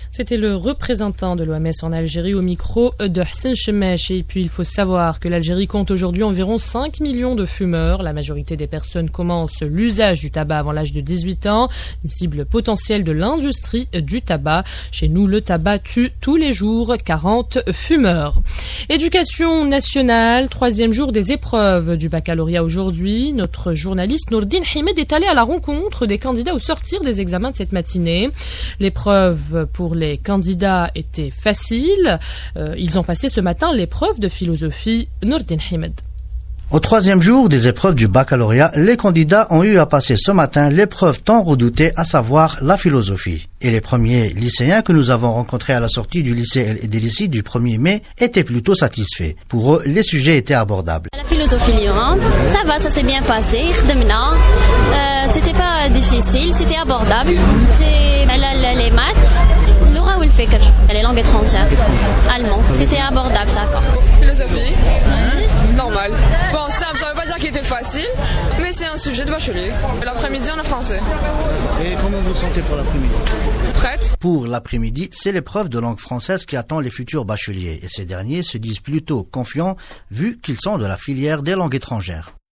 C'était le représentant de l'OMS en Algérie au micro de Hassan Chemesh. Et puis il faut savoir que l'Algérie compte aujourd'hui environ 5 millions de fumeurs. La majorité des personnes commencent l'usage du tabac avant l'âge de 18 ans. Une cible potentielle de l'industrie du tabac. Chez nous, le tabac tue tous les jours 40 fumeurs. Éducation nationale, 3e jour des épreuves du baccalauréat aujourd'hui. Notre journaliste Nourdine Himed est allé à la rencontre des candidats au sortir des examens de cette matinée. L'épreuve pour les candidats était facile. Ils ont passé ce matin l'épreuve de philosophie. Nourdine Himed. Au 3e jour des épreuves du baccalauréat, les candidats ont eu à passer ce matin l'épreuve tant redoutée, à savoir la philosophie. Et les premiers lycéens que nous avons rencontrés à la sortie du lycée et des lycées du 1er mai étaient plutôt satisfaits. Pour eux, les sujets étaient abordables. La philosophie Lyon, ça va, ça s'est bien passé. C'était pas difficile, c'était abordable. C'est les maths, l'oura ou le fikr, les langues étrangères, allemand. C'était abordable, ça va. Philosophie, normal. Bon, simple, ça veut pas dire qu'il était facile, mais c'est un sujet de bachelier. L'après-midi, on est français. Et comment vous sentez pour l'après-midi? Prête? Pour l'après-midi, c'est l'épreuve de langue française qui attend les futurs bacheliers. Et ces derniers se disent plutôt confiants vu qu'ils sont de la filière des langues étrangères.